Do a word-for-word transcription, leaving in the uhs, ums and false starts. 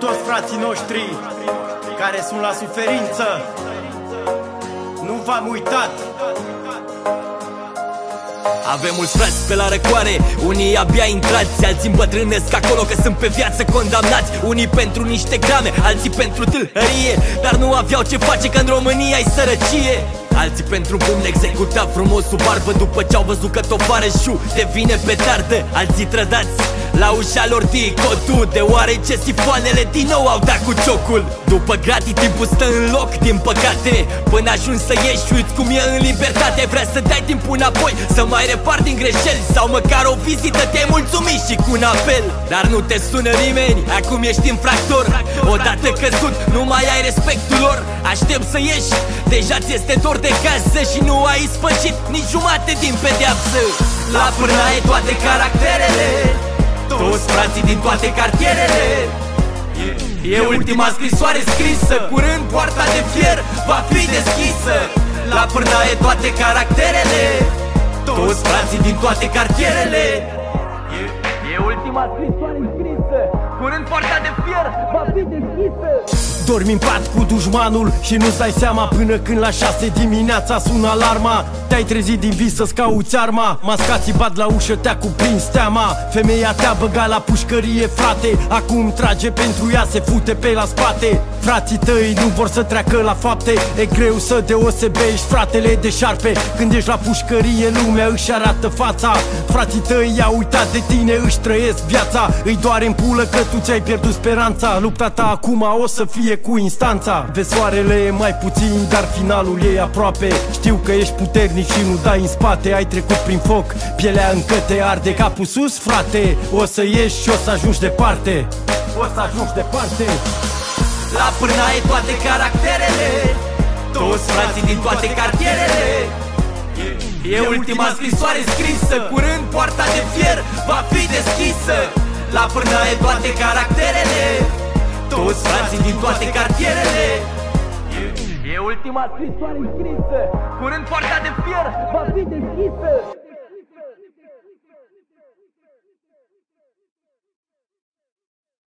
toți frații noștri care sunt la suferință. Nu v-am uitat. Avem mulți frați pe la răcoare, unii abia intrați, alții îmbătrânesc acolo că sunt pe viață condamnați. Unii pentru niște grame, alții pentru tâlhărie, dar nu aveau ce face că în România ai sărăcie. Alții pentru bun executa frumos sub barbă după ce au văzut că tovarășul devine petardă. Alții trădați la ușa lor ticotul, deoarece sifoanele din nou au dat cu ciocul. După gratii timpul stă în loc, din păcate, până ajungi să ieși, uiți cum e în libertate. Vrea să dai timpul înapoi, să mai repari din greșeli, sau măcar o vizită, te-ai mulțumit și cu un apel. Dar nu te sună nimeni, acum ești infractor. Odată căzut, nu mai ai respectul lor. Aștept să ieși, deja ți este dor de casă și nu ai sfârșit nici jumate din pedeapsă. La pârnaie toate caracterele, toți frații din toate cartierele. E ultima scrisoare scrisă, curând poarta de fier va fi deschisă. La pârnaie toate caracterele, toți frații din toate cartierele. E ultima scrisoare scrisă, curând poarta de fier va fi deschisă. Dormi în pat cu dușmanul și nu-ți dai seama până când la șase dimineața sună alarma. Te-ai trezit din vis să-ți cauți arma, mascații bat la ușă, te-a cuprins teama. Femeia te-a băgat la pușcărie, frate, acum trage pentru ea, se fute pe la spate. Frații tăi nu vor să treacă la fapte, e greu să deosebești fratele de șarpe. Când ești la pușcărie, lumea își arată fața. Frații tăi i-au uitat de tine, își trăiesc viața. Îi doare în pulă că tu ți-ai pierdut speranța. Lupta ta acum o să fie cu instanța. Vezi, soarele e mai puțin, dar finalul e aproape. Știu că ești puternic și nu dai în spate. Ai trecut prin foc, pielea încă te arde. Capul sus, frate, o să ieși și o să ajungi departe. O să ajungi departe. La pârnaie toate caracterele, toți frații din toate cartierele. E ultima scrisoare scrisă, curând poarta de fier va fi deschisă. La pârnaie toate caracterele, toți frații din toate cartierele. E ultima scrisoare scrisă, curând poarta de fier va fi deschisă.